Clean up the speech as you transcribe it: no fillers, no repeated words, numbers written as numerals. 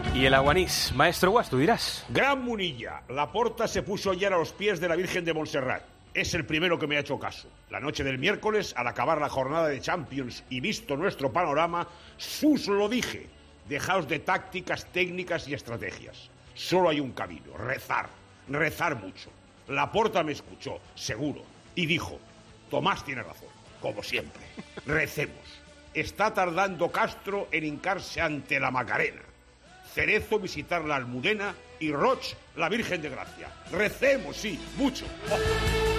Y el Aguanís, maestro Guas, tú dirás. Gran Munilla. Laporta se puso ayer a los pies de la Virgen de Montserrat. Es el primero que me ha hecho caso. La noche del miércoles, al acabar la jornada de Champions y visto nuestro panorama, sus lo dije. Dejaos de tácticas, técnicas y estrategias. Solo hay un camino, rezar. Rezar mucho. Laporta me escuchó, seguro, y dijo: Tomás tiene razón, como siempre. Recemos. Está tardando Castro en hincarse ante la Macarena. Cerezo visitar la Almudena y Roch la Virgen de Gracia. Recemos, sí, mucho. Oh.